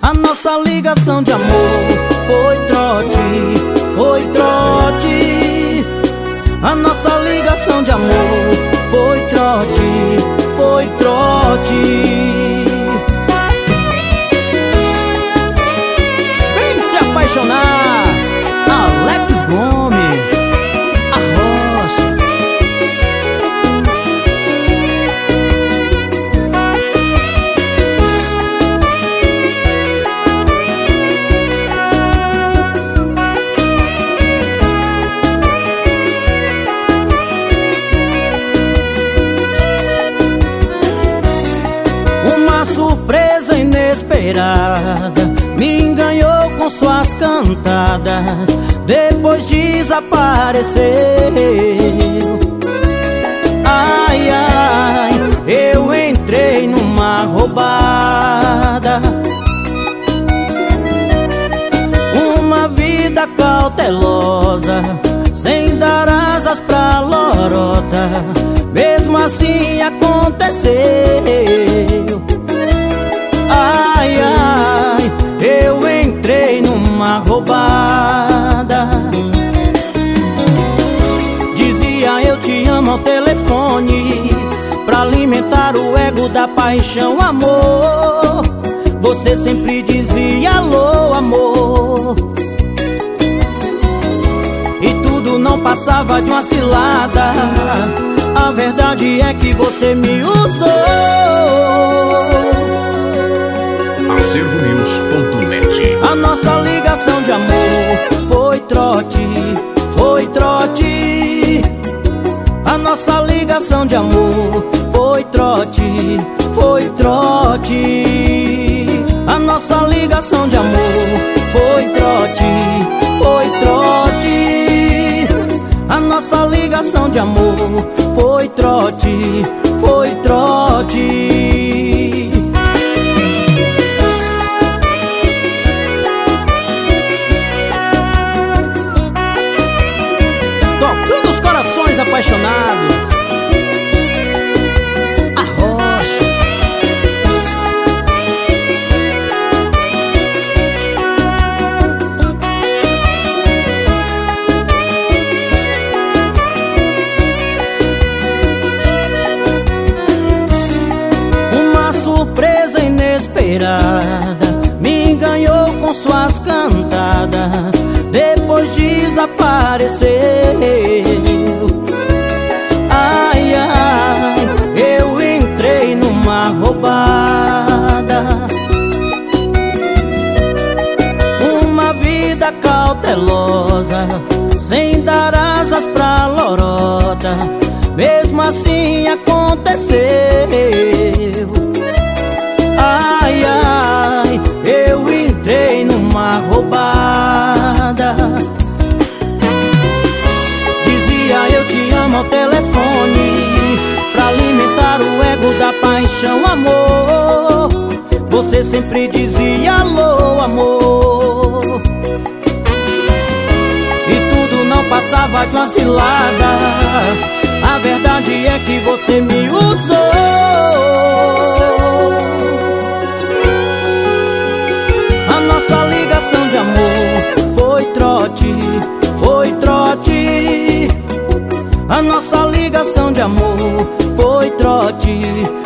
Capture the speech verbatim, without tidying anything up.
A nossa ligação de amor foi trote, foi trote. A nossa ligação de amor foi trote, foi trote. Vem se apaixonar, Alex Gomes, a Rocha. Uma surpresa inesperada me enganou com suas cantadas, depois desapareceu. Ai, ai, eu entrei numa roubada, uma vida cautelosa, sem dar asas pra lorota. Mesmo assim aconteceu. Ai, ai, eu entrei numa roubada. Dizia eu te amo ao telefone, pra alimentar o ego da paixão, amor. Você sempre dizia alô, amor, e tudo não passava de uma cilada. A verdade é que você me usou. Acervo News ponto net. A nossa ligação de amor foi trote, foi trote. A nossa ligação de amor foi trote, foi trote. A nossa ligação de amor foi trote, foi trote. A nossa ligação de amor foi trote, foi trote. Tocando os corações apaixonados, a Rocha. Uma surpresa inesperada me enganou com suas cantadas, depois desapareceu. Ai, ai, eu entrei numa roubada, uma vida cautelosa, sem dar asas pra lorota. Mesmo assim aconteceu. Ai, ai, eu entrei numa roubada. Dizia eu te amo ao telefone, pra alimentar o ego da paixão, amor. Você sempre dizia alô, amor, e tudo não passava de uma cilada. A verdade é que você me usou. A nossa ligação de amor foi trote, foi trote. A nossa ligação de amor foi trote,